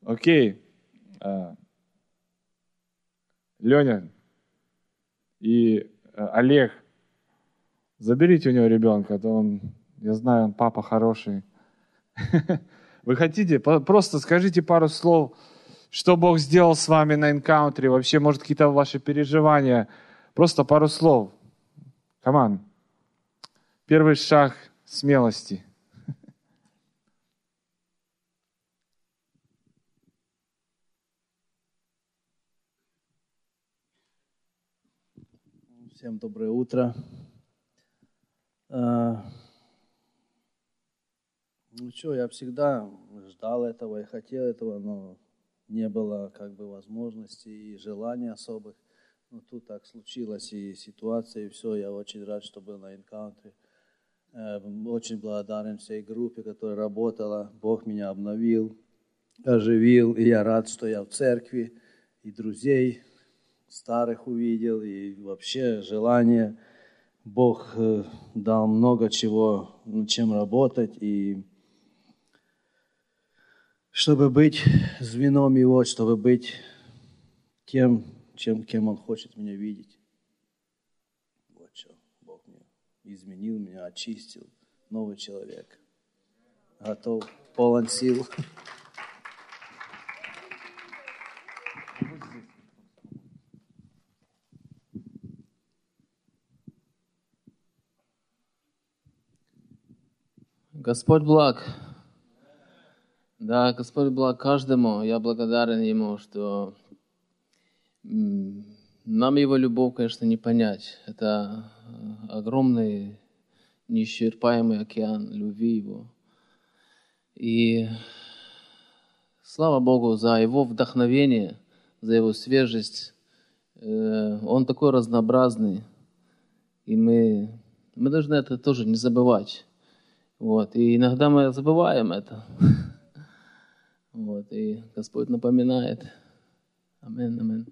Окей. Леня и Олег, заберите у него ребенка, а то он, я знаю, он папа хороший. Вы хотите? Просто скажите пару слов, что Бог сделал с вами на энкаунтере, вообще, может, какие-то ваши переживания. Просто пару слов. Come on. Первый шаг смелости. Всем доброе утро. Ну что, я всегда ждал этого и хотел этого, но не было возможности и желания особых. Но тут так случилось и ситуация, и все. Я очень рад, что был на энкаунтере. Очень благодарен всей группе, которая работала. Бог меня обновил, оживил. И я рад, что я в церкви, и друзей старых увидел, и вообще желание. Бог дал много чего, над чем работать, и чтобы быть звеном Его, чтобы быть тем, кем Он хочет меня видеть. Вот что Бог мне изменил, меня очистил, новый человек. Готов, полон сил. Господь благ. Да, Господь благ каждому. Я благодарен Ему, что нам Его любовь, конечно, не понять. Это огромный, неисчерпаемый океан любви Его. И слава Богу за Его вдохновение, за Его свежесть. Он такой разнообразный. И мы должны это тоже не забывать. Вот. И иногда мы забываем это. Вот. И Господь напоминает. Аминь, аминь.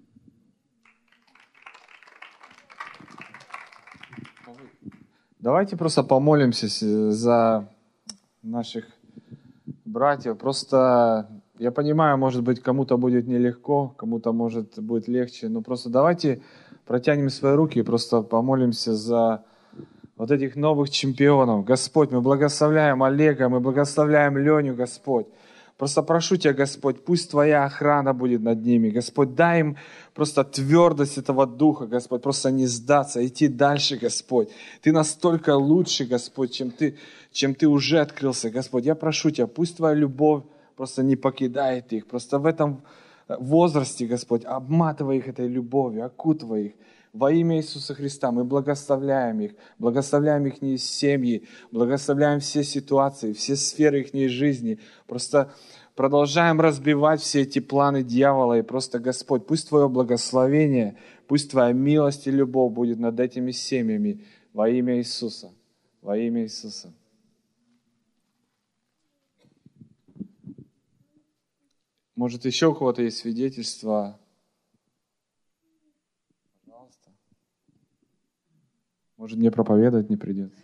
Давайте просто помолимся за наших братьев. Просто я понимаю, может быть, кому-то будет нелегко, кому-то, может, будет легче. Но просто давайте протянем свои руки и просто помолимся за вот этих новых чемпионов. Господь, мы благословляем Олега, мы благословляем Леню, Господь. Просто прошу Тебя, Господь, пусть Твоя охрана будет над ними. Господь, дай им просто твердость этого духа, Господь, просто не сдаться, идти дальше, Господь. Ты настолько лучше, Господь, чем Ты уже открылся, Господь. Я прошу Тебя, пусть Твоя любовь просто не покидает их. Просто в этом возрасте, Господь, обматывай их этой любовью, окутывай их. Во имя Иисуса Христа мы благословляем их семьи, благословляем все ситуации, все сферы их жизни. Просто продолжаем разбивать все эти планы дьявола. И просто, Господь, пусть Твое благословение, пусть Твоя милость и любовь будет над этими семьями во имя Иисуса. Во имя Иисуса. Может, еще у кого-то есть свидетельство? Может, мне проповедовать не придется?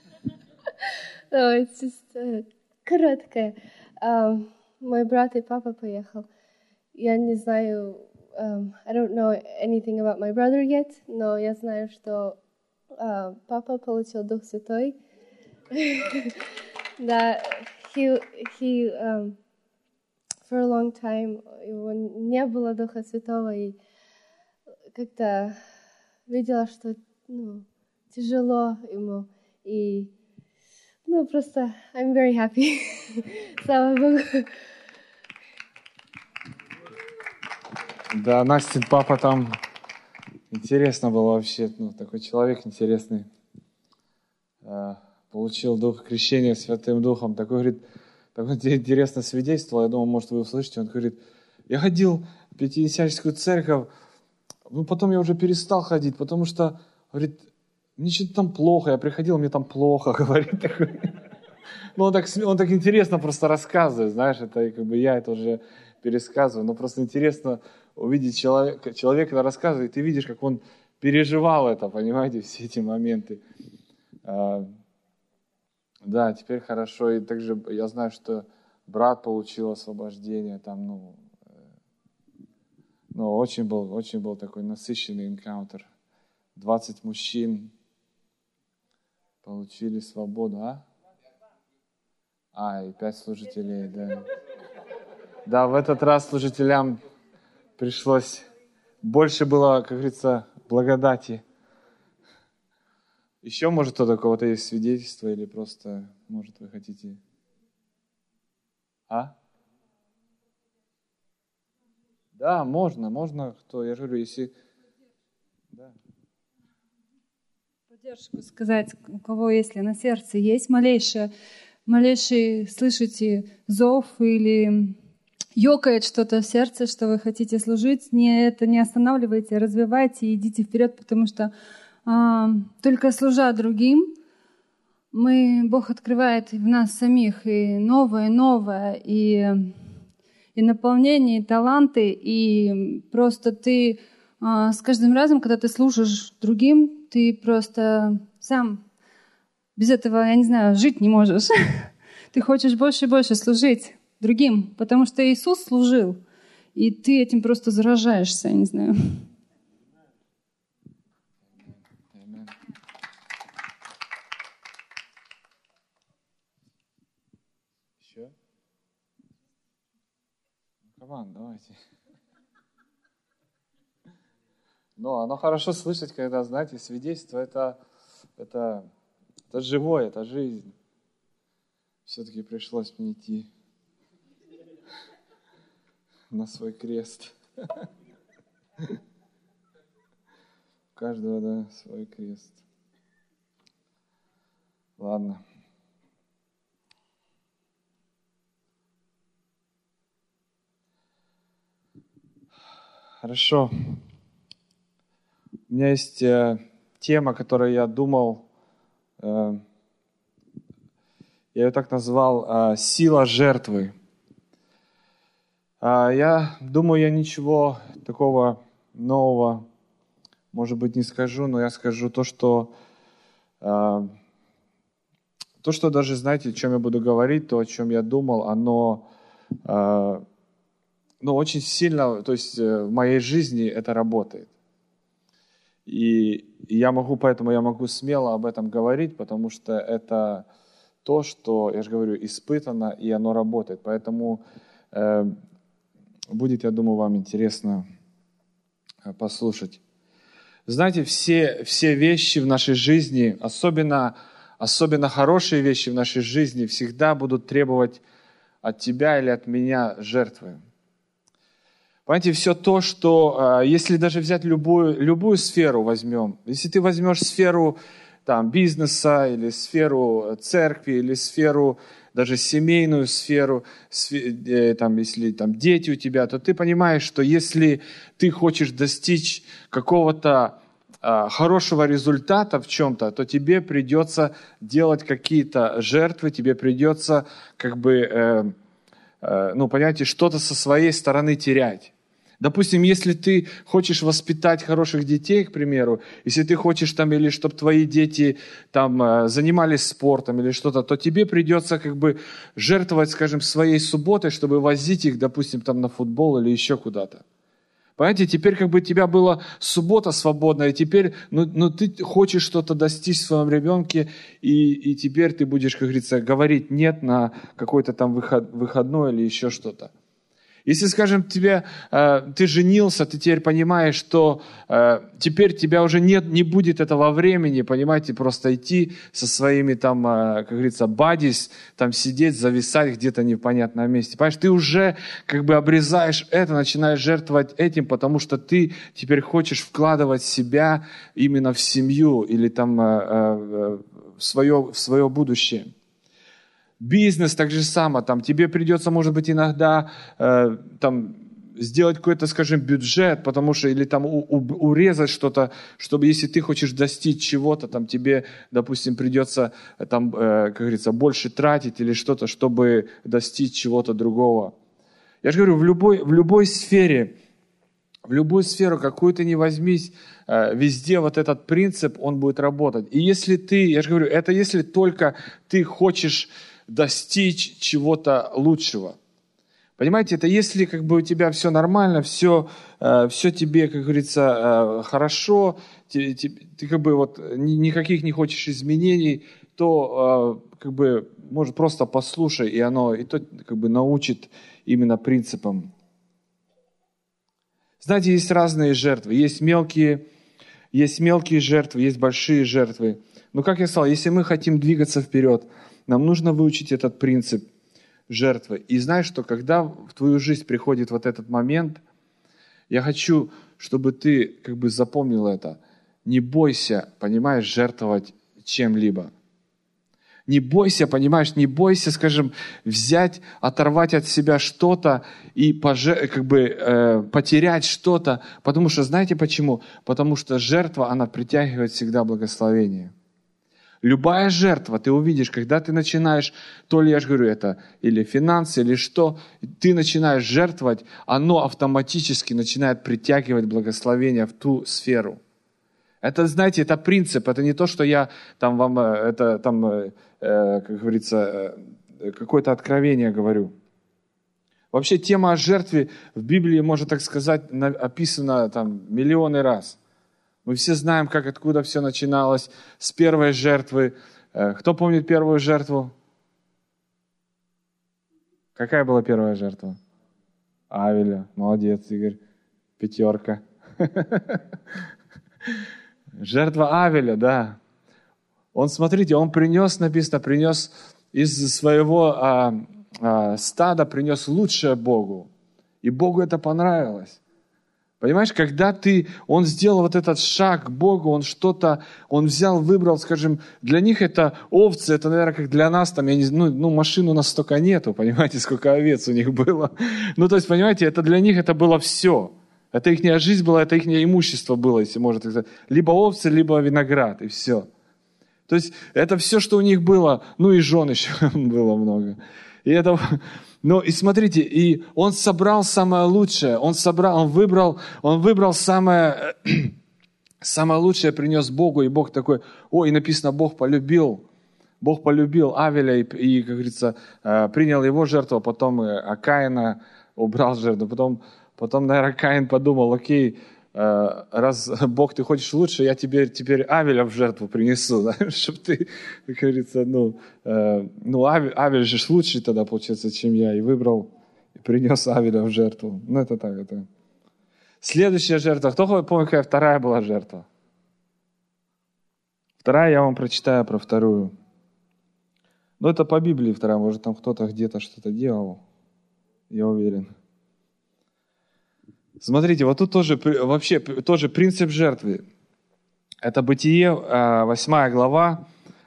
No, it's just короткое. Мой брат и папа поехал. Я не знаю, I don't know anything about my brother yet, но я знаю, что папа получил Дух Святой. Да, he for a long time его не было Духа Святого, и как-то видела, что тяжело ему, и просто I'm very happy. Слава Богу. Да, Настин папа там интересно было вообще, такой человек интересный. Получил дух крещения Святым Духом. Такое интересное свидетельство. Я думаю, может, вы услышите. Он говорит, я ходил в Пятидесятническую церковь, потом я уже перестал ходить, потому что, говорит, мне что-то там плохо, я приходил, мне там плохо, говорит такой. Он так интересно просто рассказывает, знаешь, это я это уже пересказываю, но просто интересно увидеть человека, когда рассказывает, ты видишь, как он переживал это, понимаете, все эти моменты. Да, теперь хорошо, и также я знаю, что брат получил освобождение, там, очень был такой насыщенный энкаунтер. 20 мужчин получили свободу, и 5 служителей, да. Да, в этот раз служителям пришлось, больше было, как говорится, благодати. Еще, может, у кого-то есть свидетельство, или просто, может, вы хотите... Да, можно, кто, я же говорю, если... Да. Поддержку сказать, у кого, если на сердце есть малейший, слышите, зов или ёкает что-то в сердце, что вы хотите служить, это не останавливайте, развивайте и идите вперед, потому что только служа другим, Бог открывает в нас самих и новое, и наполнение, и таланты, и просто ты с каждым разом, когда ты служишь другим, ты просто сам без этого, я не знаю, жить не можешь. Ты хочешь больше и больше служить другим, потому что Иисус служил, и ты этим просто заражаешься, я не знаю. Еще? Команд, давайте. Оно хорошо слышать, когда, знаете, свидетельство это живое, это жизнь. Все-таки пришлось мне идти на свой крест. У каждого, да, свой крест. Ладно. Хорошо. У меня есть тема, которую я думал, я ее так назвал «Сила жертвы». Я думаю, я ничего такого нового, может быть, не скажу, но я скажу то, что даже, знаете, о чем я буду говорить, то, о чем я думал, оно очень сильно, то есть в моей жизни это работает. И поэтому я могу смело об этом говорить, потому что это то, что, я же говорю, испытано, и оно работает. Поэтому будет, я думаю, вам интересно послушать. Знаете, все вещи в нашей жизни, особенно хорошие вещи в нашей жизни, всегда будут требовать от тебя или от меня жертвы. Понимаете, все то, что, если даже взять любую сферу возьмем, если ты возьмешь сферу бизнеса, или сферу церкви, или сферу, даже семейную сферу, если дети у тебя, то ты понимаешь, что если ты хочешь достичь какого-то хорошего результата в чем-то, то тебе придется делать какие-то жертвы, тебе придется, понимаете, что-то со своей стороны терять. Допустим, если ты хочешь воспитать хороших детей, к примеру, если ты хочешь или чтобы твои дети занимались спортом или что-то, то тебе придется жертвовать, скажем, своей субботой, чтобы возить их, допустим, на футбол или еще куда-то. Понимаете, теперь у тебя была суббота свободная, и теперь ты хочешь что-то достичь в своем ребенке, и теперь ты будешь, как говорится, говорить нет на какой-то выходной или еще что-то. Если, скажем, ты женился, ты теперь понимаешь, что теперь тебя уже не будет этого времени, понимаете, просто идти со своими как говорится, бадис, сидеть, зависать где-то в непонятном месте. Понимаешь, ты уже обрезаешь это, начинаешь жертвовать этим, потому что ты теперь хочешь вкладывать себя именно в семью или в свое будущее. Бизнес так же само, тебе придется, может быть, иногда сделать какой-то, скажем, бюджет, потому что, или урезать что-то, чтобы, если ты хочешь достичь чего-то, тебе, допустим, придется, как говорится, больше тратить или что-то, чтобы достичь чего-то другого. Я же говорю, в любой сфере, в любую сферу, какую ты ни возьмись, везде этот принцип, он будет работать. И если я же говорю, это если только ты хочешь достичь чего-то лучшего. Понимаете, это если как бы у тебя все нормально, все тебе, как говорится, хорошо, ты как бы вот никаких не хочешь изменений, то как бы, может, просто послушай, и оно и то как бы научит именно принципам. Знаете, есть разные жертвы, есть мелкие жертвы, есть большие жертвы. Но, как я сказал, если мы хотим двигаться вперед, нам нужно выучить этот принцип жертвы. И знаешь, что когда в твою жизнь приходит вот этот момент, я хочу, чтобы ты как бы запомнил это. Не бойся, понимаешь, жертвовать чем-либо. Не бойся, понимаешь, не бойся, скажем, взять, оторвать от себя что-то и потерять что-то. Потому что, знаете почему? Потому что жертва, она притягивает всегда благословение. Любая жертва, ты увидишь, когда ты начинаешь, то ли я же говорю, это или финансы, или что, ты начинаешь жертвовать, оно автоматически начинает притягивать благословение в ту сферу. Это, знаете, это принцип, это не то, что я там вам, как говорится, какое-то откровение говорю. Вообще тема о жертве в Библии, можно так сказать, описана там миллионы раз. Мы все знаем, откуда все начиналось, с первой жертвы. Кто помнит первую жертву? Какая была первая жертва? Авеля. Молодец, Игорь. 5. Жертва Авеля, да. Смотрите, он принес из своего стада, принес лучшее Богу. И Богу это понравилось. Понимаешь, когда он сделал вот этот шаг к Богу, он взял, выбрал, скажем, для них это овцы, это, наверное, как для нас, там, машин у нас столько нету, понимаете, сколько овец у них было. То есть, понимаете, для них это было все. Это их жизнь была, это их имущество было, если можно так сказать. Либо овцы, либо виноград, и все. То есть, это все, что у них было, и жен еще было много. И смотрите, и он собрал самое лучшее, он выбрал самое лучшее, принес Богу, и Бог такой, и написано, Бог полюбил Авеля и, как говорится, принял его жертву, а потом Каина убрал жертву, потом, наверное, Каин подумал, окей, раз Бог, ты хочешь лучше, я теперь Авеля в жертву принесу, да, чтобы ты, как говорится, Авель же лучше тогда, получается, чем я, и выбрал, и принес Авеля в жертву. Это так, это. Следующая жертва. Кто помнит, какая вторая была жертва? Вторая, я вам прочитаю про вторую. Это по Библии вторая, может, там кто-то где-то что-то делал, я уверен. Смотрите, вот тут тоже принцип жертвы. Это Бытие, 8 глава,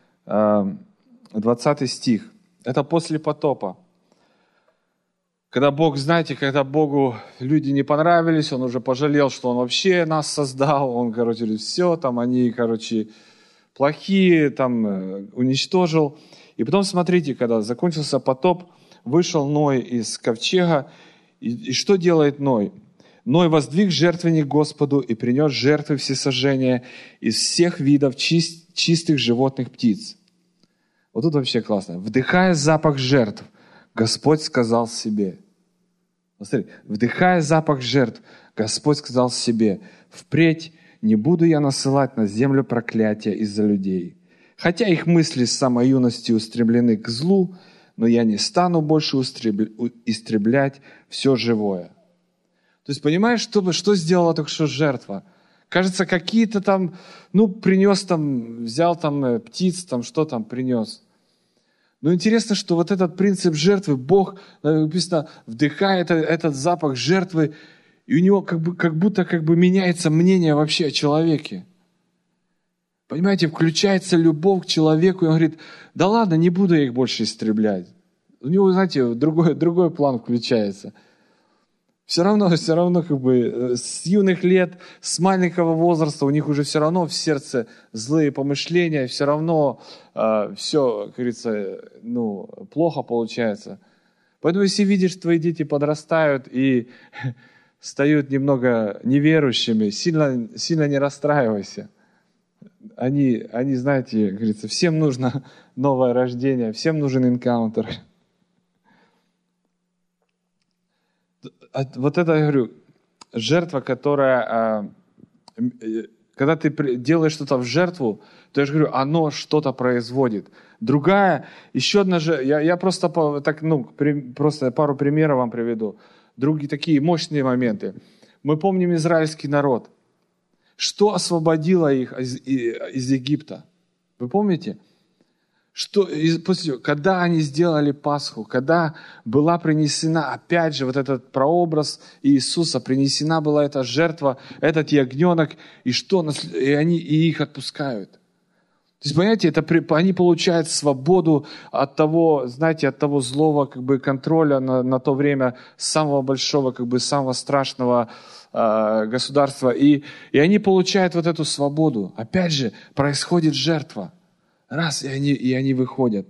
20 стих. Это после потопа. Когда Богу люди не понравились, Он уже пожалел, что Он вообще нас создал. Он, все, они, плохие, уничтожил. И потом, смотрите, когда закончился потоп, вышел Ной из ковчега. И что делает Ной? Ной воздвиг жертвенник Господу и принес жертвы всесожжения из всех видов чистых животных птиц. Вот тут вообще классно. Вдыхая запах жертв, Господь сказал себе. Посмотри, вдыхая запах жертв, Господь сказал себе, впредь не буду я насылать на землю проклятия из-за людей. Хотя их мысли с самой юности устремлены к злу, но я не стану больше истреблять все живое. То есть, понимаешь, что сделала только что жертва? Кажется, какие-то принес взял птиц, что принес. Но интересно, что вот этот принцип жертвы, Бог, написано, вдыхает этот запах жертвы, и у него как будто меняется мнение вообще о человеке. Понимаете, включается любовь к человеку, и он говорит, да ладно, не буду я их больше истреблять. У него, знаете, другой план включается. Все равно с юных лет, с маленького возраста у них уже все равно в сердце злые помышления, все равно все, как говорится, плохо получается. Поэтому если видишь, твои дети подрастают и стают немного неверующими, сильно не расстраивайся. они, знаете, говорится, всем нужно новое рождение, всем нужен энкаунтер. Вот это, я говорю, жертва, которая, когда ты делаешь что-то в жертву, то я же говорю, оно что-то производит. Другая, еще одна же, я просто так, просто пару примеров вам приведу. Другие такие мощные моменты. Мы помним израильский народ. Что освободило их из Египта? Вы помните? Когда они сделали Пасху, когда была принесена, опять же, вот этот прообраз Иисуса, принесена была эта жертва, этот ягненок, и их отпускают. То есть, понимаете, они получают свободу от того, знаете, от того злого контроля на то время самого большого, самого страшного государства. И они получают вот эту свободу. Опять же, происходит жертва. Раз, и они выходят.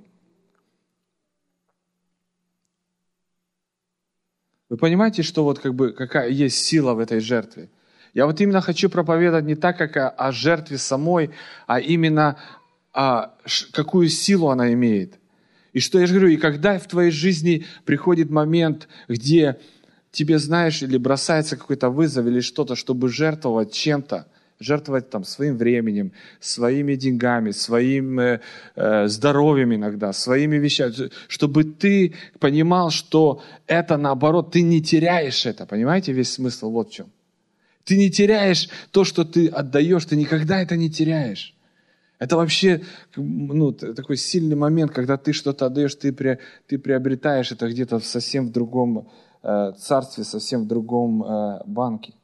Вы понимаете, что вот какая есть сила в этой жертве? Я вот именно хочу проповедовать не так, как о жертве самой, а именно какую силу она имеет. И что я же говорю, и когда в твоей жизни приходит момент, где тебе, знаешь, или бросается какой-то вызов или что-то, чтобы жертвовать чем-то, жертвовать своим временем, своими деньгами, своим здоровьем иногда, своими вещами, чтобы ты понимал, что это наоборот, ты не теряешь это. Понимаете, весь смысл вот в чем. Ты не теряешь то, что ты отдаешь, ты никогда это не теряешь. Это вообще такой сильный момент, когда ты что-то отдаешь, ты приобретаешь это где-то совсем в другом царстве, совсем в другом банке.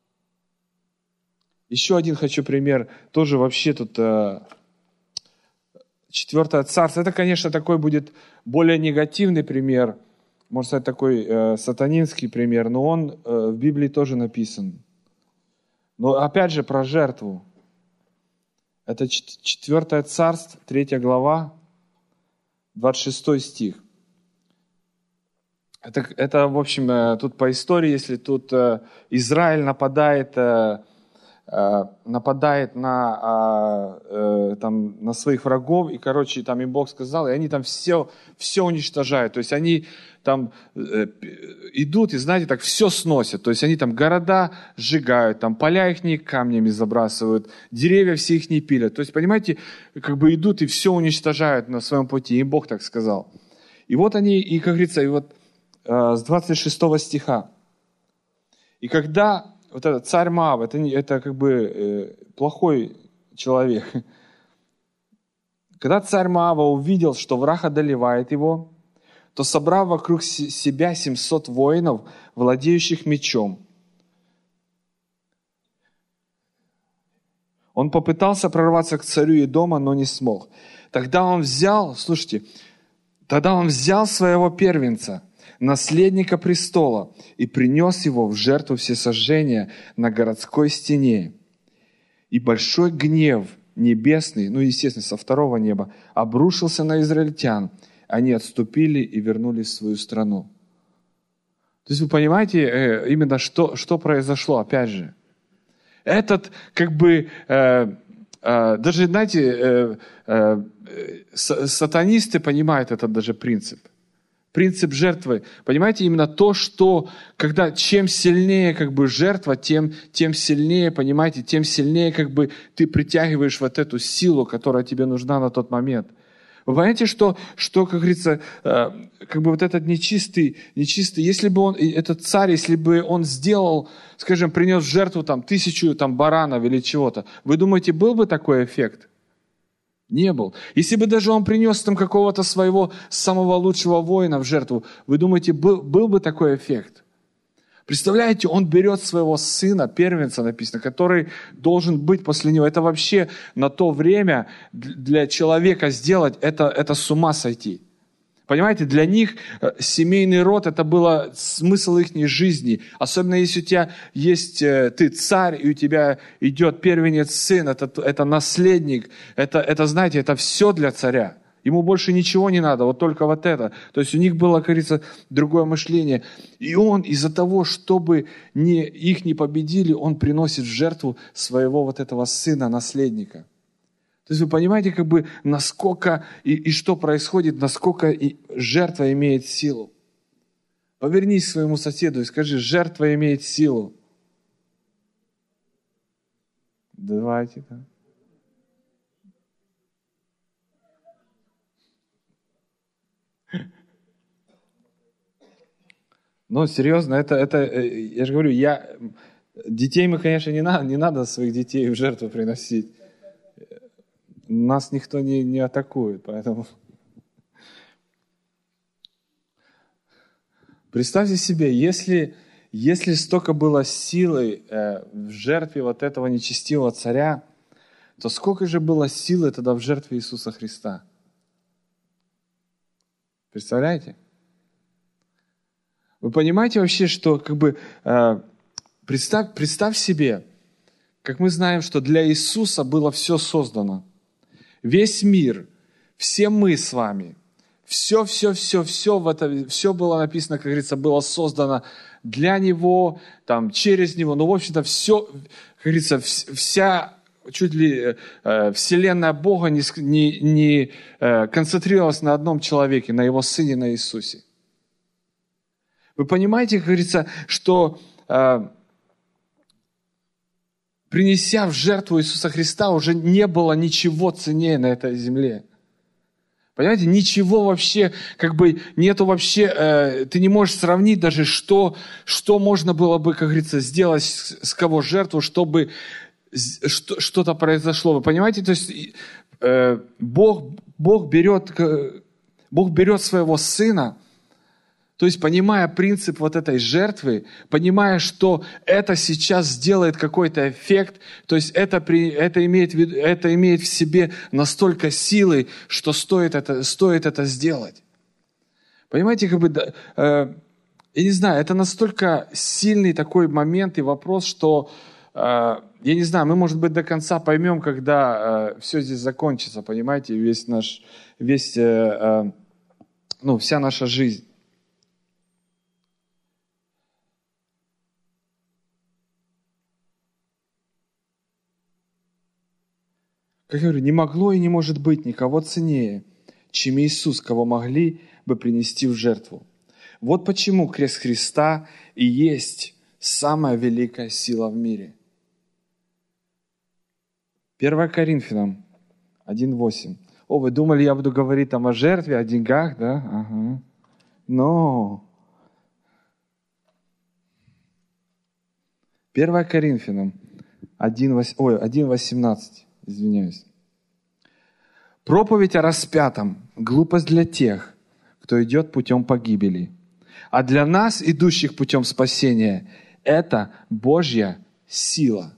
Еще один хочу пример, тоже вообще тут 4 царство. Это, конечно, такой будет более негативный пример, можно сказать, такой сатанинский пример, но он в Библии тоже написан. Но опять же про жертву. Это 4 царство, 3 глава, 26 стих. Это, в общем, тут по истории, если тут Израиль нападает на своих врагов, и, короче, там им Бог сказал, и они там все уничтожают. То есть они там идут и, знаете, так все сносят. То есть они там города сжигают, там поля их камнями забрасывают, деревья все их не пилят. То есть, понимаете, идут и все уничтожают на своем пути. Им Бог так сказал. И вот они, и, как говорится, и вот с 26 стиха. И когда вот этот царь Моава, это плохой человек. Когда царь Моава увидел, что враг одолевает его, то, собрав вокруг себя 700 воинов, владеющих мечом, он попытался прорваться к царю Едома, но не смог. Тогда он взял своего первенца, наследника престола, и принес его в жертву всесожжения на городской стене. И большой гнев небесный, естественно, со второго неба, обрушился на израильтян. Они отступили и вернулись в свою страну. То есть вы понимаете именно, что произошло, опять же. Этот, даже, знаете, сатанисты понимают этот даже принцип. Принцип жертвы. Понимаете, именно то, что, чем сильнее жертва, тем сильнее, понимаете, тем сильнее ты притягиваешь вот эту силу, которая тебе нужна на тот момент. Вы понимаете, что как говорится, вот этот нечистый, если бы этот царь, если бы он сделал, скажем, принес в жертву 1000 баранов или чего-то, вы думаете, был бы такой эффект? Не был. Если бы даже он принес какого-то своего самого лучшего воина в жертву, вы думаете, был бы такой эффект? Представляете, он берет своего сына, первенца написано, который должен быть после него. Это вообще на то время для человека сделать, это с ума сойти. Понимаете, для них семейный род, это был смысл их жизни. Особенно если у тебя есть, ты царь, и у тебя идет первенец сын, это наследник, это, знаете, это все для царя. Ему больше ничего не надо, вот только вот это. То есть у них было, как говорится, другое мышление. И он из-за того, чтобы их не победили, он приносит в жертву своего вот этого сына, наследника. То есть вы понимаете, как бы, насколько и что происходит, насколько и жертва имеет силу. Повернись к своему соседу и скажи: жертва имеет силу. Давайте, да. Ну, серьезно, я же говорю, детей мы, конечно, не надо своих детей в жертву приносить. Нас никто не атакует, поэтому... Представьте себе, если столько было силы в жертве вот этого нечестивого царя, то сколько же было силы тогда в жертве Иисуса Христа? Представляете? Вы понимаете вообще, что как бы представь себе, как мы знаем, что для Иисуса было все создано. Весь мир, все мы с вами, все было написано, как говорится, было создано для Него, там, через Него. Ну, в общем-то, все, как говорится, вся чуть ли вселенная Бога не концентрировалась на одном человеке, на Его Сыне, на Иисусе. Вы понимаете, как говорится, что принеся в жертву Иисуса Христа, уже не было ничего ценнее на этой земле. Понимаете, ничего вообще, как бы нету вообще, ты не можешь сравнить даже, что можно было бы, как говорится, сделать, с кого жертву, чтобы что-то произошло. Вы понимаете, то есть Бог берет своего Сына, то есть, понимая принцип вот этой жертвы, понимая, что это сейчас сделает какой-то эффект, то есть это имеет в себе настолько силы, что стоит это сделать. Понимаете, как бы, я не знаю, это настолько сильный такой момент и вопрос, что, я не знаю, мы, может быть, до конца поймем, когда все здесь закончится, понимаете, вся наша жизнь. Как я говорю, не могло и не может быть никого ценнее, чем Иисус, кого могли бы принести в жертву. Вот почему крест Христа и есть самая великая сила в мире. 1 Коринфянам 1:8. О, вы думали, я буду говорить там о жертве, о деньгах, да? Ага. Но 1 Коринфянам 1:18. Извиняюсь. Проповедь о распятом – глупость для тех, кто идет путем погибели. А для нас, идущих путем спасения, это Божья сила.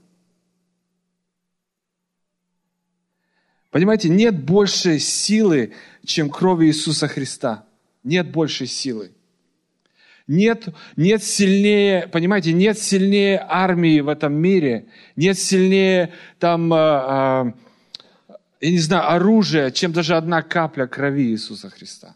Понимаете, нет большей силы, чем кровь Иисуса Христа. Нет большей силы. Нет сильнее, понимаете, нет сильнее армии в этом мире, нет сильнее там, я не знаю, оружия, чем даже одна капля крови Иисуса Христа.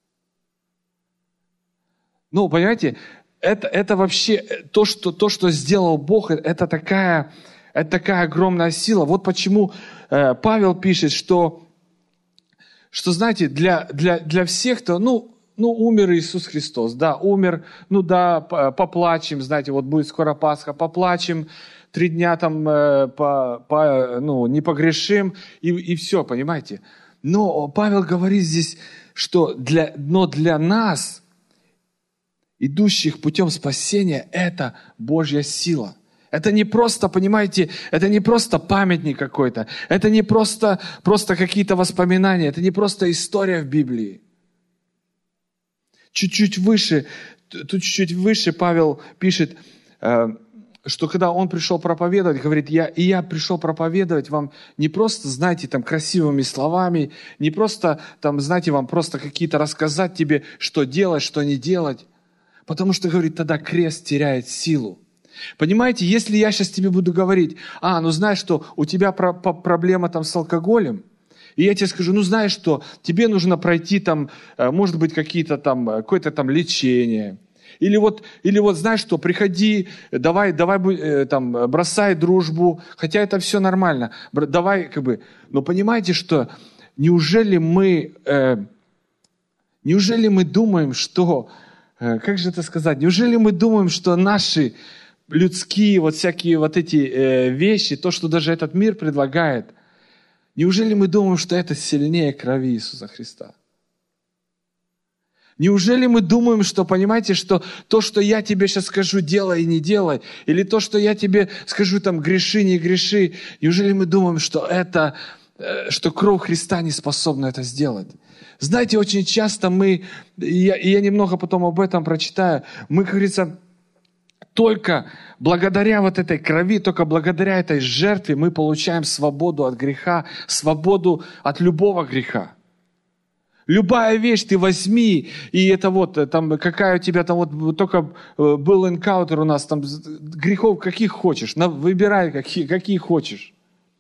Ну, понимаете, это вообще то, что сделал Бог, это такая огромная сила. Вот почему Павел пишет, что знаете, для всех-то, умер Иисус Христос, да, умер, поплачем, знаете, вот будет скоро Пасха, поплачем, 3 дня там не погрешим, и все, понимаете. Но Павел говорит здесь, что для нас, идущих путем спасения, это Божья сила. Это не просто, понимаете, это не просто памятник какой-то, это не просто какие-то воспоминания, это не просто история в Библии. Чуть-чуть выше Павел пишет, что когда он пришел проповедовать, говорит, я пришел проповедовать вам не просто, знаете, там красивыми словами, не просто, там, знаете, вам просто какие-то рассказать тебе, что делать, что не делать. Потому что, говорит, тогда крест теряет силу. Понимаете, если я сейчас тебе буду говорить, знаешь, что у тебя проблема там с алкоголем, и я тебе скажу, знаешь что, тебе нужно пройти там, может быть, какое-то там лечение. Или вот, знаешь что, приходи, давай, там, бросай дружбу, хотя это все нормально. Давай, но понимаете, что неужели мы думаем, что, как же это сказать, неужели мы думаем, что наши людские вот всякие вот эти вещи, то, что даже этот мир предлагает, неужели мы думаем, что это сильнее крови Иисуса Христа? Неужели мы думаем, что, понимаете, что то, что я тебе сейчас скажу, делай и не делай, или то, что я тебе скажу, там, греши, не греши, неужели мы думаем, что что кровь Христа не способна это сделать? Знаете, очень часто я немного потом об этом прочитаю, мы, как говорится, только благодаря вот этой крови, только благодаря этой жертве мы получаем свободу от греха, свободу от любого греха. Любая вещь ты возьми, и это вот, там, какая у тебя там вот, только был энкаунтер у нас, там, грехов каких хочешь, выбирай, какие хочешь.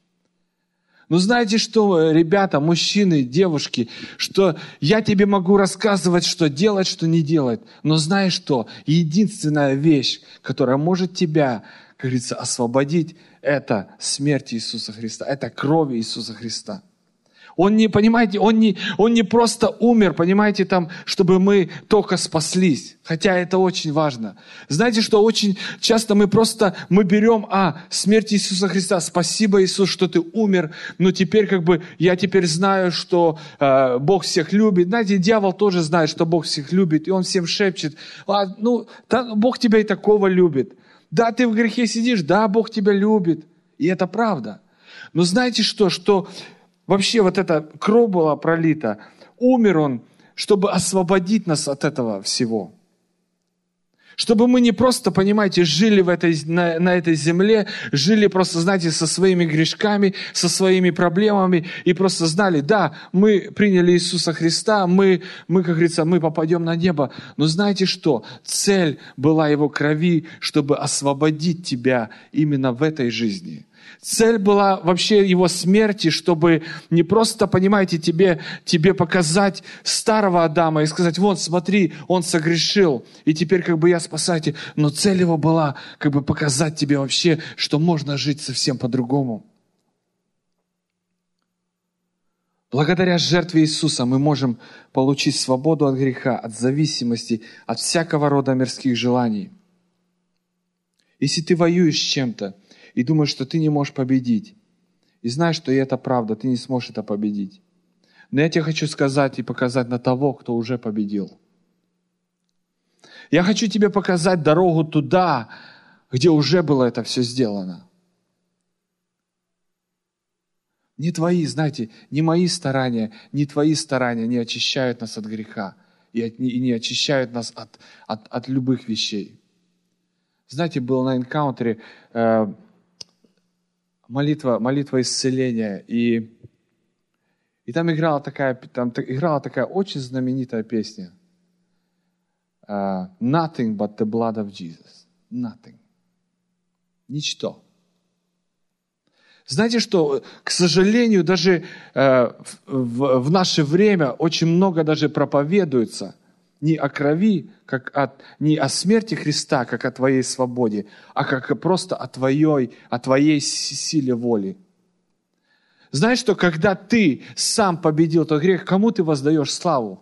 Но знаете что, ребята, мужчины, девушки, что я тебе могу рассказывать, что делать, что не делать, но знаешь что, единственная вещь, которая может тебя, как говорится, освободить, это смерть Иисуса Христа, это кровь Иисуса Христа. Он не, понимаете, он не просто умер, понимаете, там, чтобы мы только спаслись. Хотя это очень важно. Знаете, что очень часто мы берем, смерть Иисуса Христа, спасибо, Иисус, что ты умер, но теперь я теперь знаю, что Бог всех любит. Знаете, дьявол тоже знает, что Бог всех любит, и он всем шепчет, Бог тебя и такого любит. Да, ты в грехе сидишь, да, Бог тебя любит. И это правда. Но знаете что вообще вот эта кровь была пролита, умер Он, чтобы освободить нас от этого всего. Чтобы мы не просто, понимаете, жили на этой земле, жили просто, знаете, со своими грешками, со своими проблемами, и просто знали, да, мы приняли Иисуса Христа, мы, как говорится, мы попадем на небо. Но знаете что? Цель была Его крови, чтобы освободить тебя именно в этой жизни. Цель была вообще Его смерти, чтобы не просто, понимаете, тебе показать старого Адама и сказать, вон, смотри, он согрешил, и теперь я спасаю тебя. Но цель Его была показать тебе вообще, что можно жить совсем по-другому. Благодаря жертве Иисуса мы можем получить свободу от греха, от зависимости, от всякого рода мирских желаний. Если ты воюешь с чем-то, и думаешь, что ты не можешь победить. И знаешь, что и это правда, ты не сможешь это победить. Но я тебе хочу сказать и показать на того, кто уже победил. Я хочу тебе показать дорогу туда, где уже было это все сделано. Не твои, знаете, не мои старания, не твои старания не очищают нас от греха и не очищают нас от любых вещей. Знаете, был на энкаунтере молитва исцеления, и там играла такая очень знаменитая песня. Nothing but the blood of Jesus. Nothing. Ничто. Знаете что, к сожалению, даже в наше время очень много даже проповедуется не о крови, не о смерти Христа, как о твоей свободе, а как просто о твоей силе воли. Знаешь, что когда ты сам победил этот грех, кому ты воздаешь славу?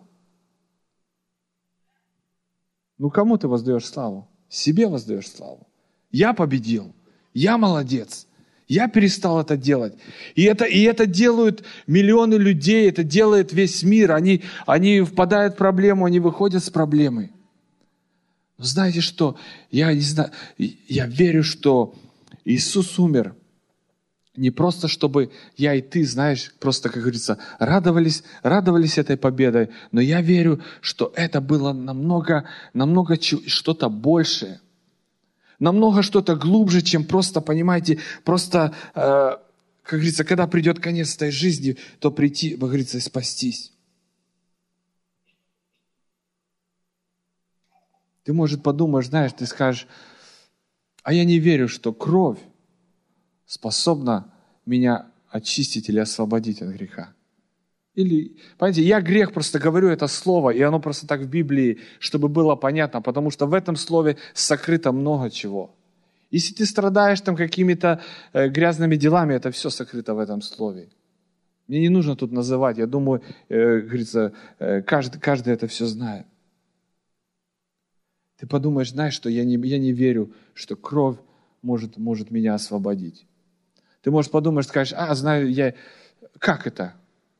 Кому ты воздаешь славу? Себе воздаешь славу. Я победил, я молодец. Я перестал это делать. И это делают миллионы людей, это делает весь мир. Они впадают в проблему, они выходят с проблемы. Но знаете что? Я верю, что Иисус умер не просто, чтобы я и ты, знаешь, просто, как говорится, радовались этой победой, но я верю, что это было намного что-то большее. Намного что-то глубже, чем просто, понимаете, как говорится, когда придет конец этой жизни, то прийти, как говорится, и спастись. Ты, может, подумаешь, знаешь, ты скажешь, а я не верю, что кровь способна меня очистить или освободить от греха. Или, понимаете, я грех просто говорю это слово, и оно просто так в Библии, чтобы было понятно, потому что в этом слове сокрыто много чего. Если ты страдаешь там какими-то грязными делами, это все сокрыто в этом слове. Мне не нужно тут называть, я думаю, говорится, каждый это все знает. Ты подумаешь, знаешь, что я не верю, что кровь может меня освободить. Ты, может, подумаешь, скажешь, знаю я, как это?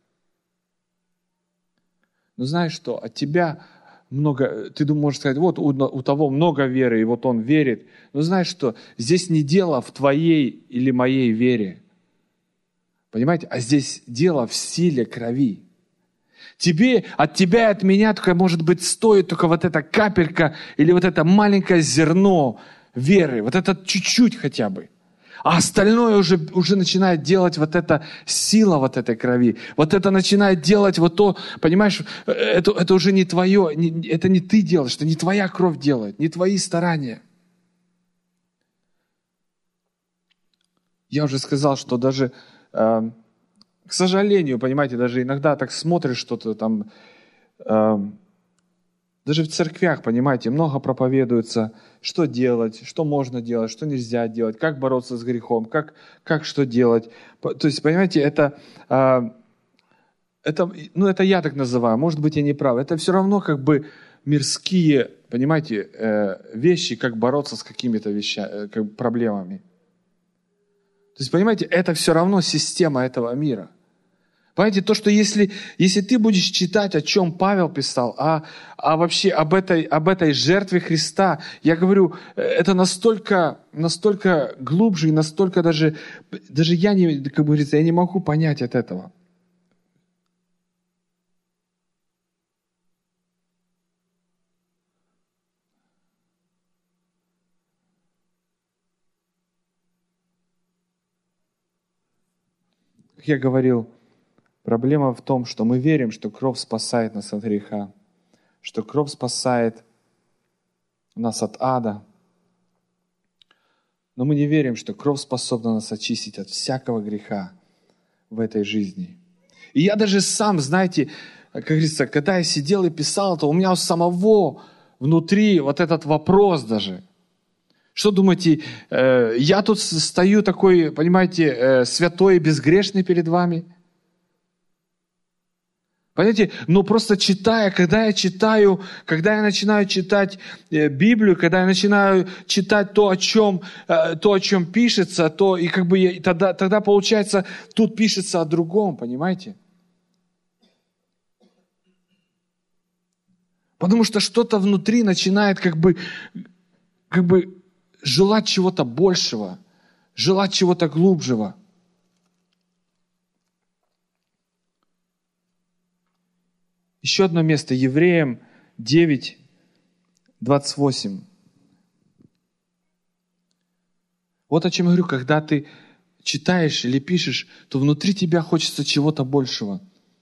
Но знаешь что, от тебя много, ты можешь сказать, вот у того много веры, и вот он верит. Но знаешь что, здесь не дело в твоей или моей вере. Понимаете? А здесь дело в силе крови. От тебя и от меня только, может быть, стоит только вот эта капелька или вот это маленькое зерно веры, вот это чуть-чуть хотя бы. А остальное уже начинает делать вот эта сила вот этой крови. Вот это начинает делать вот то, понимаешь, это уже не твое, это не ты делаешь, это не твоя кровь делает, не твои старания. Я уже сказал, что даже, к сожалению, понимаете, даже иногда так смотришь что-то там, даже в церквях, понимаете, много проповедуется, что делать, что можно делать, что нельзя делать, как бороться с грехом, как что делать. То есть, понимаете, это я так называю, может быть, я не прав. Это все равно как бы мирские, понимаете, вещи, как бороться с какими-то вещами, проблемами. То есть, понимаете, это все равно система этого мира. Понимаете, то, что если ты будешь читать, о чем Павел писал, вообще об этой жертве Христа, я говорю, это настолько глубже и настолько даже я не, как говорится, я не могу понять от этого. Как я говорил, проблема в том, что мы верим, что кровь спасает нас от греха, что кровь спасает нас от ада. Но мы не верим, что кровь способна нас очистить от всякого греха в этой жизни. И я даже сам, знаете, как говорится, когда я сидел и писал это, у меня у самого внутри вот этот вопрос даже. Что думаете, я тут стою такой, понимаете, святой и безгрешный перед вами? Понимаете, но просто читая, когда я начинаю читать Библию, когда я начинаю читать то, о чем пишется, то и как бы тогда получается, тут пишется о другом, понимаете? Потому что что-то внутри начинает как бы желать чего-то большего, желать чего-то глубжего. Еще одно место, Евреям 9, 28. Вот о чем я говорю, когда ты читаешь или пишешь, то внутри тебя хочется чего-то большего.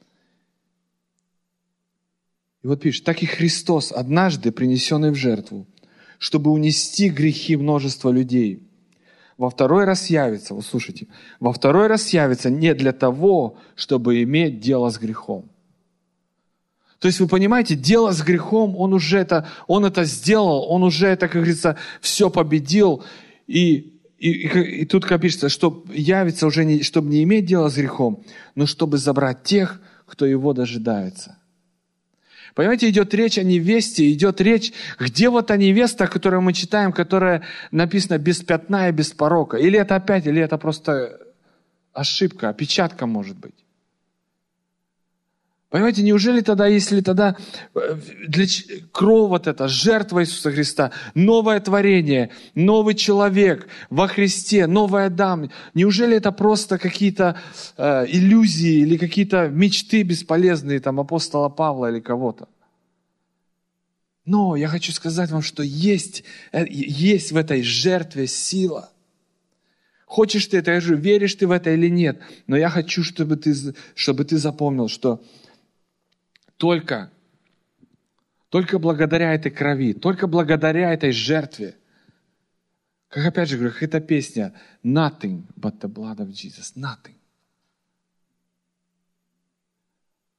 И вот пишешь, так и Христос, однажды принесенный в жертву, чтобы унести грехи множества людей, во второй раз явится, вот слушайте, во второй раз явится не для того, чтобы иметь дело с грехом. То есть вы понимаете, дело с грехом, он это сделал, он уже это, как говорится, все победил. И тут как пишется, что явится уже не, чтобы не иметь дела с грехом, но чтобы забрать тех, кто его дожидается. Понимаете, идет речь о невесте, идет речь, где вот та невеста, которую мы читаем, которая написана без пятна и без порока. Или это просто ошибка, опечатка может быть. Понимаете, неужели тогда, если тогда кровь вот эта, жертва Иисуса Христа, новое творение, новый человек во Христе, новый Адам, неужели это просто какие-то иллюзии или какие-то мечты бесполезные там апостола Павла или кого-то? Но я хочу сказать вам, что есть в этой жертве сила. Хочешь ты это, я говорю, веришь ты в это или нет, но я хочу, чтобы ты запомнил, что только благодаря этой крови, только благодаря этой жертве, как опять же говорю, эта песня «Nothing but the blood of Jesus», nothing.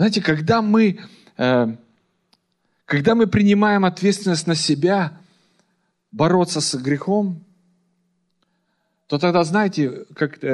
Знаете, когда мы принимаем ответственность на себя, бороться с грехом, то тогда, знаете, как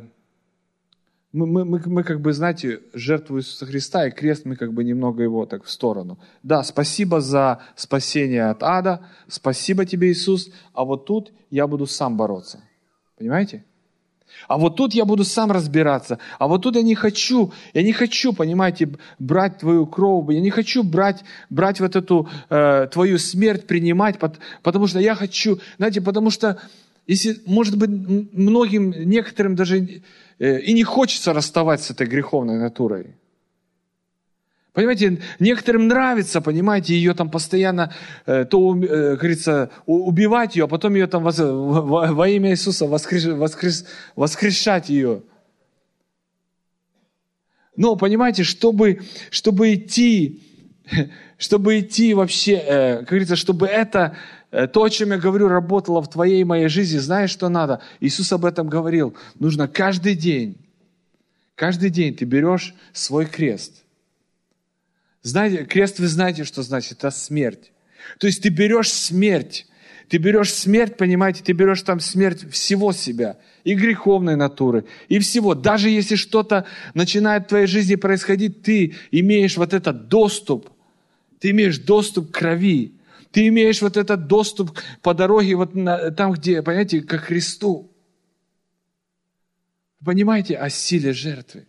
мы как бы, знаете, жертву Иисуса Христа, и крест мы как бы немного его так в сторону. Да, спасибо за спасение от ада, спасибо тебе, Иисус, а вот тут я буду сам бороться. Понимаете? А вот тут я буду сам разбираться. А вот тут я не хочу, понимаете, брать твою кровь, я не хочу брать вот эту твою смерть, принимать, потому что я хочу, знаете, потому что, если, может быть, некоторым даже и не хочется расставаться с этой греховной натурой. Понимаете, некоторым нравится, понимаете, ее там постоянно, как говорится, убивать ее, а потом ее там во имя Иисуса воскрешать ее. Но, понимаете, чтобы идти вообще, как говорится, чтобы это, то, о чем я говорю, работало в твоей и моей жизни, знаешь, что надо? Иисус об этом говорил. Нужно каждый день ты берешь свой крест. Знаете, крест, вы знаете, что значит? Это смерть. То есть ты берешь смерть, понимаете, ты берешь там смерть всего себя, и греховной натуры, и всего. Даже если что-то начинает в твоей жизни происходить, ты имеешь вот этот доступ, ты имеешь доступ к крови, ты имеешь вот этот доступ по дороге, вот там, где, понимаете, ко Христу. Понимаете о силе жертвы?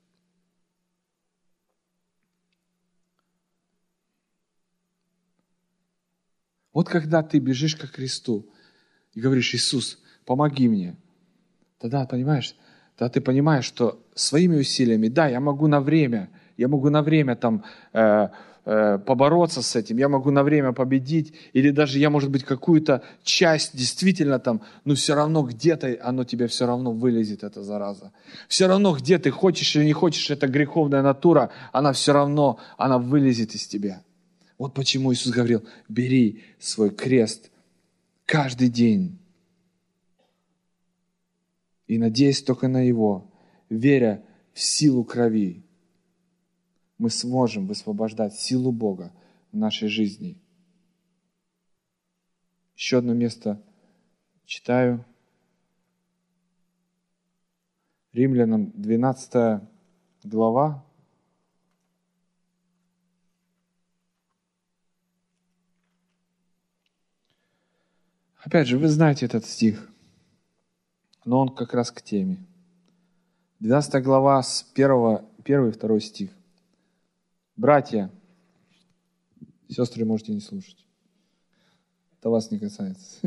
Вот когда ты бежишь ко Христу и говоришь: Иисус, помоги мне, тогда ты понимаешь, что своими усилиями, да, я могу на время там побороться с этим, я могу на время победить, или даже я, может быть, какую-то часть действительно там, но все равно где-то оно тебе все равно вылезет, эта зараза. Все равно, где ты хочешь или не хочешь, эта греховная натура, она все равно, она вылезет из тебя. Вот почему Иисус говорил: бери свой крест каждый день и надеясь только на Его, веря в силу крови, мы сможем высвобождать силу Бога в нашей жизни. Еще одно место читаю. Римлянам 12 глава. Опять же, вы знаете этот стих, но он как раз к теме. 12 глава с 1 и 2 стих. Братья, сестры, можете не слушать. Это вас не касается.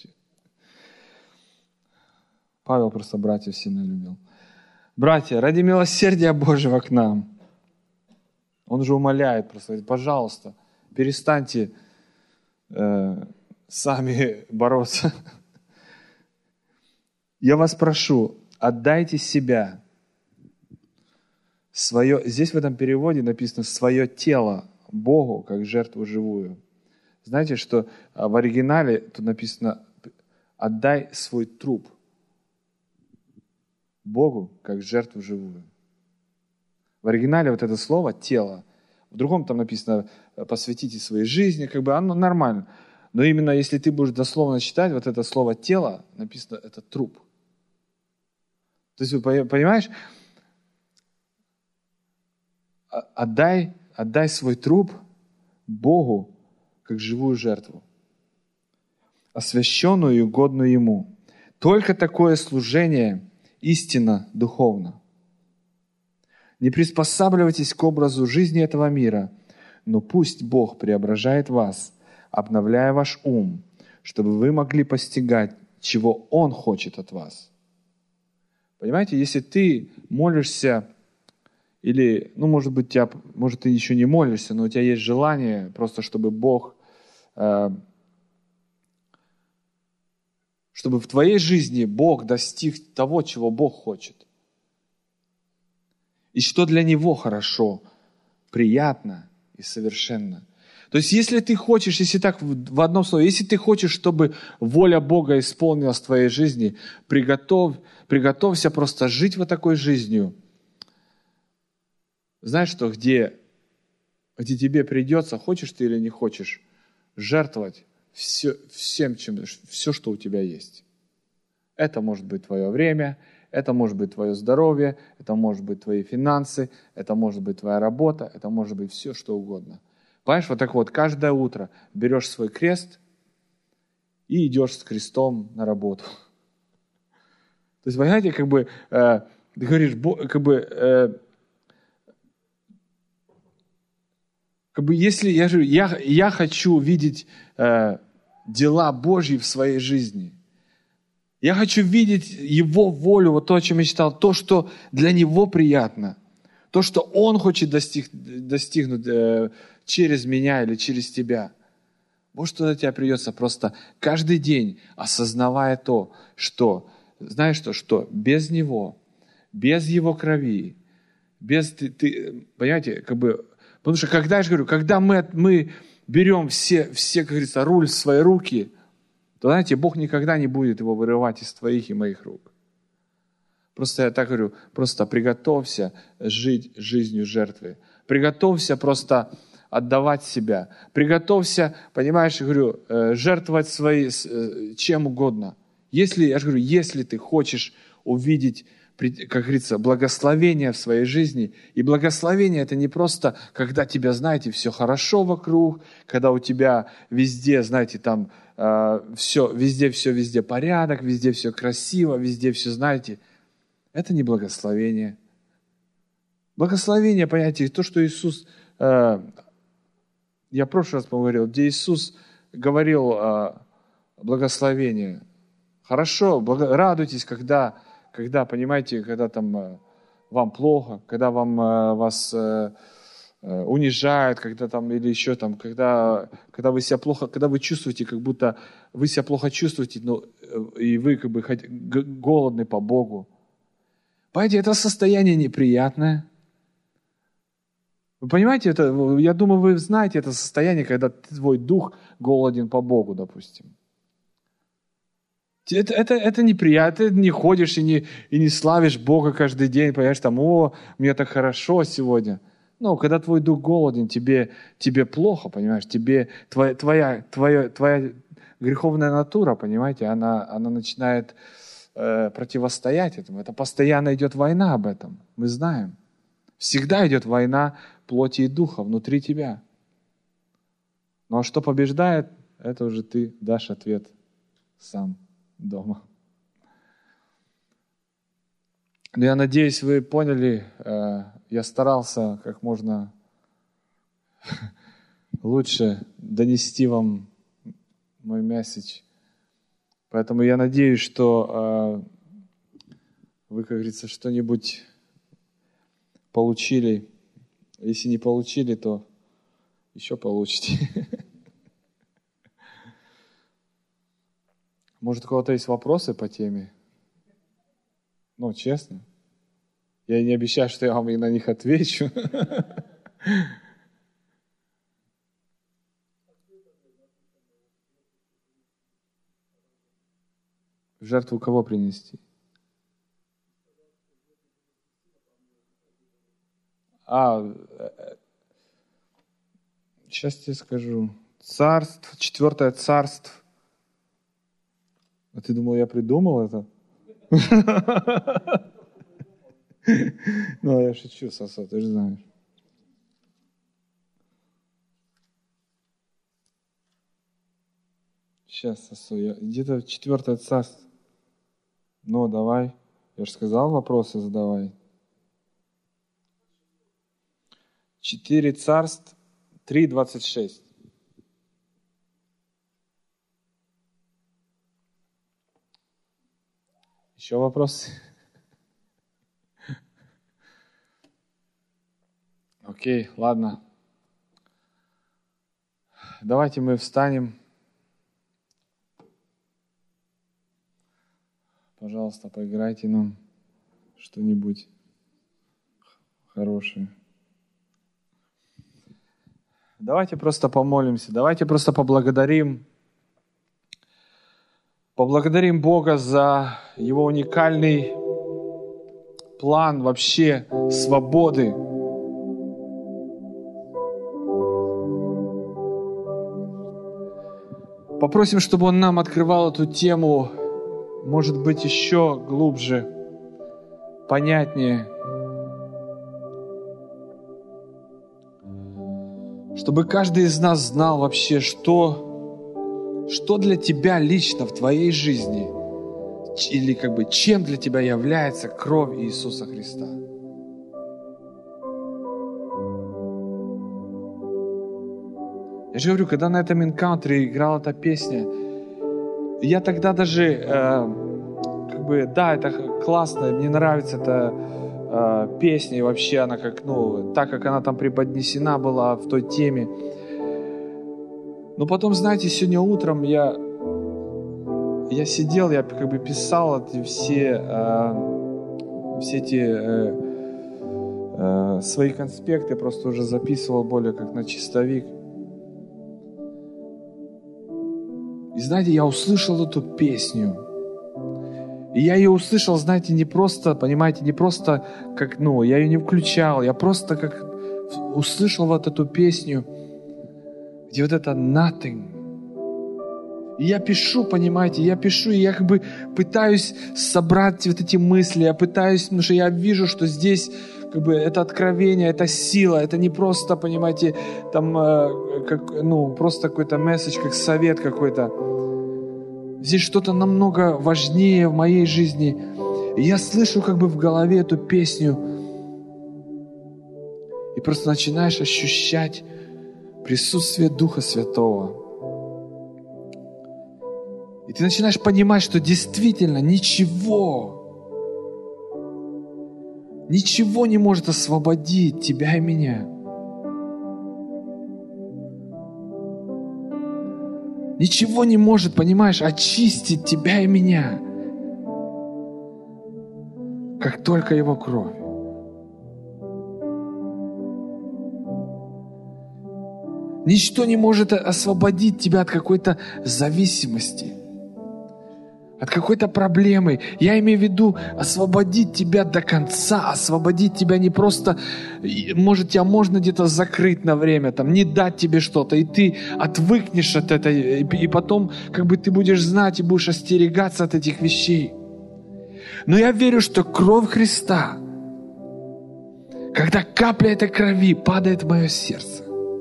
Павел просто братьев сильно любил. Братья, ради милосердия Божьего к нам. Он же умоляет просто, говорит: пожалуйста, перестаньте сами бороться. Я вас прошу, отдайте себя, здесь в этом переводе написано «свое тело Богу, как жертву живую». Знаете, что в оригинале тут написано «отдай свой труп Богу, как жертву живую». В оригинале вот это слово «тело», в другом там написано «посвятите своей жизни», как бы оно нормально. Но именно если ты будешь дословно читать, вот это слово «тело», написано «это труп». То есть, вы понимаешь, отдай свой труп Богу, как живую жертву, освященную и угодную Ему. Только такое служение истинно духовно. Не приспосабливайтесь к образу жизни этого мира, но пусть Бог преображает вас, обновляя ваш ум, чтобы вы могли постигать, чего Он хочет от вас. Понимаете, если ты молишься, или, может быть, ты еще не молишься, но у тебя есть желание просто, чтобы Бог, чтобы в твоей жизни Бог достиг того, чего Бог хочет. И что для Него хорошо, приятно и совершенно. То есть, если ты хочешь, если так в одном слове, если ты хочешь, чтобы воля Бога исполнилась в твоей жизни, приготовься просто жить вот такой жизнью. знаешь что, где тебе придется, хочешь ты или не хочешь, жертвовать все, все, что у тебя есть. Это может быть твое время, это может быть твое здоровье, это может быть твои финансы, это может быть твоя работа, это может быть все, что угодно. Понимаешь, вот так вот, каждое утро берешь свой крест и идешь с крестом на работу. То есть, понимаете, ты говоришь, если я хочу видеть дела Божьи в своей жизни, я хочу видеть Его волю, вот то, о чем я читал, то, что для Него приятно, то, что Он хочет достигнуть через меня или через тебя. Вот что до тебя придется просто каждый день, осознавая то, что, знаешь что без Него, без Его крови, понимаете, потому что когда, я же говорю, когда мы берем все, как говорится, руль в свои руки, то, знаете, Бог никогда не будет его вырывать из твоих и моих рук. Просто я так говорю, просто приготовься жить жизнью жертвы. Приготовься просто отдавать себя. Приготовься, понимаешь, я говорю, жертвовать чем угодно. Если ты хочешь увидеть, как говорится, благословение в своей жизни, и благословение это не просто, когда тебя, знаете, все хорошо вокруг, когда у тебя везде, знаете, там везде порядок, везде все красиво, везде все, знаете, это не благословение. Благословение, понятие, то, что Иисус, я в прошлый раз говорил, где Иисус говорил благословение. Хорошо, радуйтесь, когда, понимаете, когда там вам плохо, когда вас унижают, когда там, или еще там, когда вы себя плохо, когда вы чувствуете, как будто вы себя плохо чувствуете, и вы голодны по Богу. Понимаете, это состояние неприятное. Вы понимаете, я думаю, вы знаете это состояние, когда твой дух голоден по Богу, допустим. Это неприятно, ты не ходишь и не славишь Бога каждый день, понимаешь, там, мне так хорошо сегодня. Но когда твой дух голоден, тебе плохо, понимаешь, твоя греховная натура, понимаете, она начинает противостоять этому. Это постоянно идет война об этом, мы знаем. Всегда идет война плоти и духа внутри тебя. Ну а что побеждает, это уже ты дашь ответ сам дома. Но я надеюсь, вы поняли, я старался как можно лучше донести вам мой месседж. Поэтому я надеюсь, что вы, как говорится, что-нибудь получили. Если не получили, то еще получите. Может, у кого-то есть вопросы по теме? Ну, честно. Я не обещаю, что я вам и на них отвечу. В жертву кого принести? Сейчас тебе скажу. 4 царство. А ты думал, я придумал это? Ну, я шучу, Сосо, ты же знаешь. Сейчас, Сосо, где-то 4 царство. Ну, давай. Я же сказал, вопросы задавай. 4 царств, 3:26. Еще вопросы? Окей, ладно. Давайте мы встанем. Пожалуйста, поиграйте нам что-нибудь хорошее. Давайте просто помолимся, давайте просто поблагодарим. Поблагодарим Бога за Его уникальный план вообще свободы. Попросим, чтобы Он нам открывал эту тему, может быть, еще глубже, понятнее. Чтобы каждый из нас знал вообще, что для тебя лично в твоей жизни, или чем для тебя является кровь Иисуса Христа. Я же говорю, когда на этом энкаунтере играла эта песня, я тогда даже, да, это классно, мне нравится эта песня, и вообще она так как она там преподнесена была в той теме. Но потом, знаете, сегодня утром я сидел, я писал все эти свои конспекты, просто уже записывал более как на чистовик. И знаете, я услышал эту песню. И я ее услышал, знаете, не просто я ее не включал, я просто услышал вот эту песню, где вот это nothing. И я пишу, понимаете, и я пытаюсь собрать вот эти мысли, потому что я вижу, что здесь это откровение, это сила, это не просто, понимаете, там, просто какой-то месседж, как совет какой-то. Здесь что-то намного важнее в моей жизни. И я слышу в голове эту песню, и просто начинаешь ощущать присутствие Духа Святого. И ты начинаешь понимать, что действительно ничего не может освободить тебя и меня. Ничего не может, понимаешь, очистить тебя и меня, как только Его кровь. Ничто не может освободить тебя от какой-то зависимости, от какой-то проблемы. Я имею в виду освободить тебя до конца, освободить тебя не просто, тебя можно где-то закрыть на время, не дать тебе что-то, и ты отвыкнешь от этой, и потом ты будешь знать и будешь остерегаться от этих вещей. Но я верю, что кровь Христа, когда капля этой крови падает в мое сердце,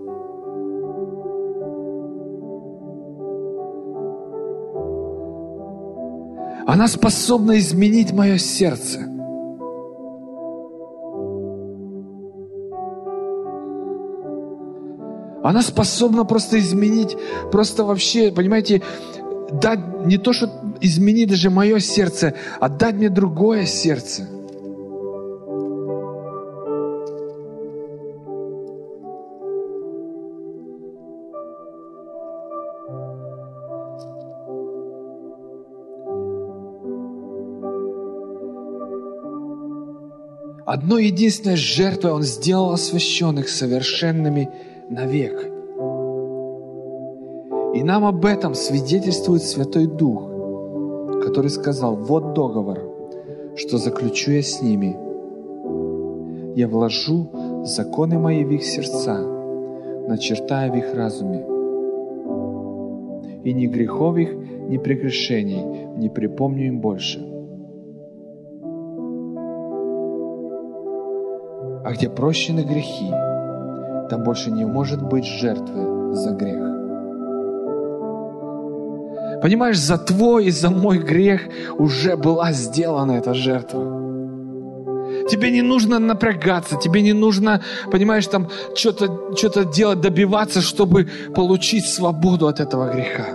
она способна изменить мое сердце. Она способна просто изменить, просто вообще, понимаете, дать не то, что изменить даже мое сердце, а дать мне другое сердце. Одной единственной жертвой Он сделал освященных совершенными навек. И нам об этом свидетельствует Святой Дух, который сказал: «Вот договор, что заключу я с ними. Я вложу законы мои в их сердца, начертая в их разуме. И ни грехов их, ни прегрешений не припомню им больше». А где прощены грехи, там больше не может быть жертвы за грех. Понимаешь, за твой и за мой грех уже была сделана эта жертва. Тебе не нужно напрягаться, тебе не нужно, понимаешь, что-то делать, добиваться, чтобы получить свободу от этого греха.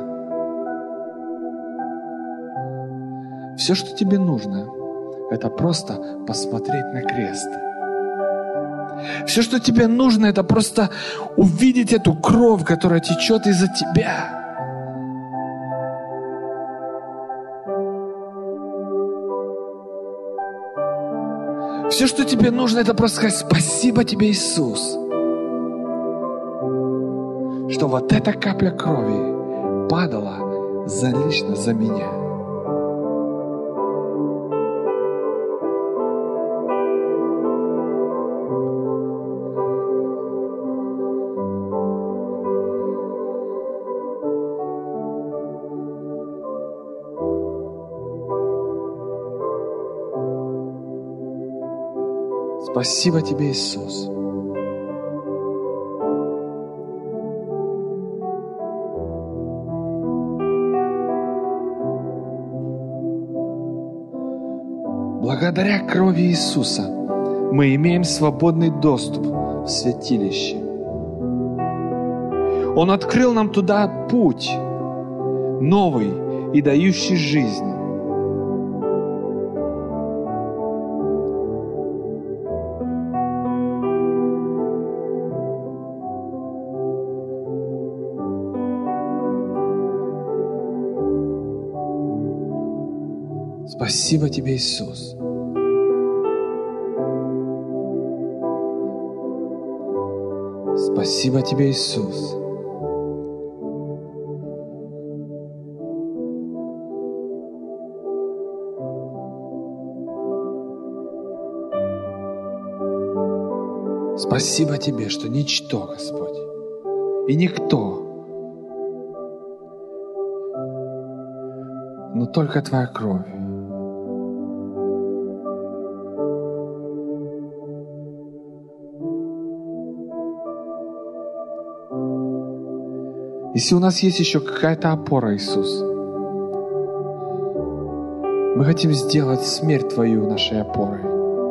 Все, что тебе нужно, это просто посмотреть на крест. Все, что тебе нужно, это просто увидеть эту кровь, которая течет из-за тебя. Все, что тебе нужно, это просто сказать: спасибо тебе, Иисус, что вот эта капля крови падала лично за меня. Спасибо Тебе, Иисус. Благодаря крови Иисуса мы имеем свободный доступ в святилище. Он открыл нам туда путь, новый и дающий жизнь. Спасибо Тебе, Иисус. Спасибо Тебе, Иисус. Спасибо Тебе, что ничто, Господь, и никто, но только Твоя кровь. Если у нас есть еще какая-то опора, Иисус, мы хотим сделать смерть Твою нашей опорой.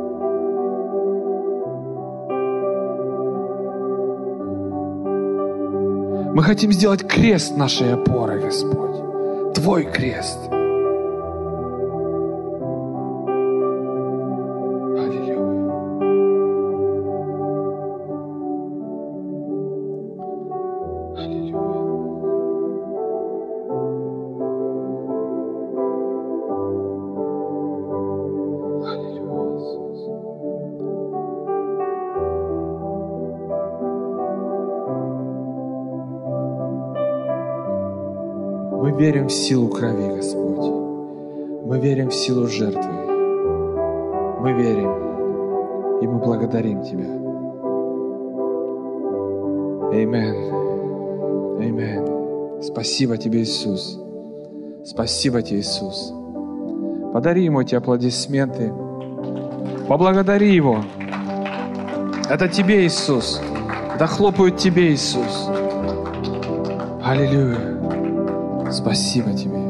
Мы хотим сделать крест нашей опорой, Господь. Твой крест. Аллилуйя. Аллилуйя. Аллилуйя, Иисус. Мы верим в силу крови, Господь. Мы верим в силу жертвы. Мы верим, и мы благодарим Тебя. Аминь. Аминь. Спасибо Тебе, Иисус. Спасибо Тебе, Иисус. Подари Ему эти аплодисменты. Поблагодари Его. Это Тебе, Иисус. Да хлопают Тебе, Иисус. Аллилуйя. Спасибо Тебе.